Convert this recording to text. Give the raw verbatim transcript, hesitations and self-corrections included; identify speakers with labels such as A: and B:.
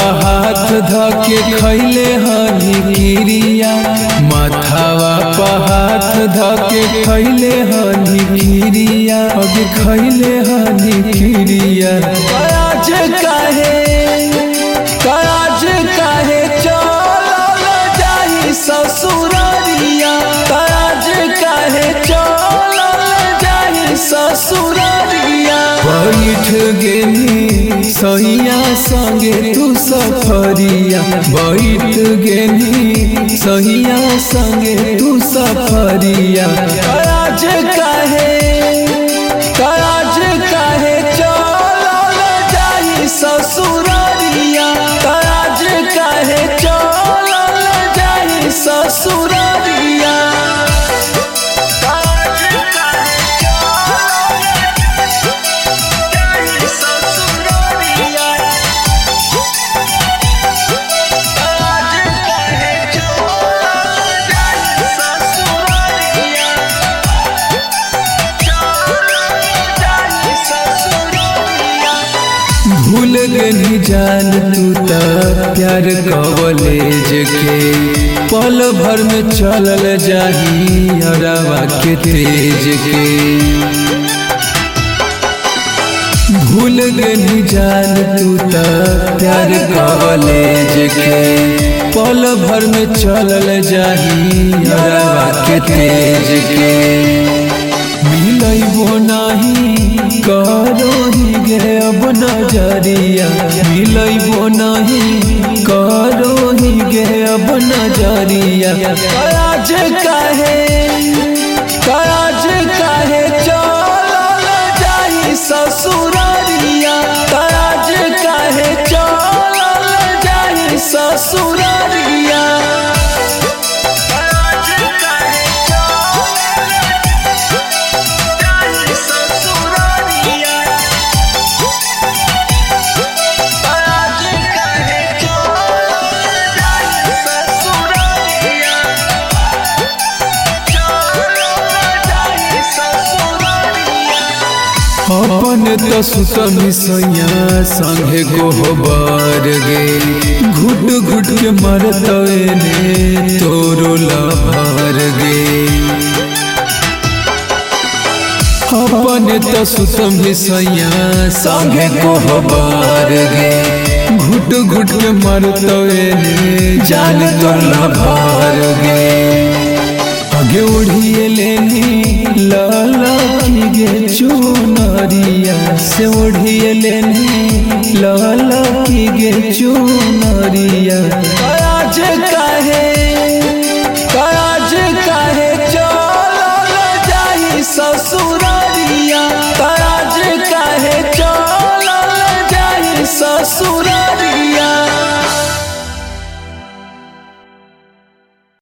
A: हाथ धके खैले हनी गिरिया, माथावा पा हाथ धके खैले हनी गिरिया, अगे खैले हनी गिरिया। आज काहे आज काहे चलल जाही ससुररिया, आज काहे चलल जाही ससुररिया। बैठ गेनी सैया संगे तू सफरिया, बैठ गेनी सैया संगे तू सफरिया। आज काहे आज काहे चलल जाही ससुररिया, आज काहे चलल जाही ससुररिया। भूल गनी जान तू त प्यार कॉलेज के, पल भर में चलल जाही अरवा के तेज के। भूल गनी जान तू त प्यार कॉलेज के, पल भर में चलल जाही अरवा के तेज के। मिलैबो नाही करो ही गे अब नजरिया, मिलैबो नहीं करो ही गे अब नजरिया। आज काहे आज काहे चलल जाही ससुररिया, आज काहे चलल जाही ससुररिया। अपन तो सुतमी सैया संगे गोबर गे, घुट घुट के मरतवे ने तोरो लभर गे। अपन तो सुतमी सैया संगे गोबर गे, घुट घुट के मरतवे ने जान तोर लभर गे। आगे उड़िए लेनी लाला की गे चुनरिया, से उड़िए लेनी लाला की गे चुनरिया। आज काहे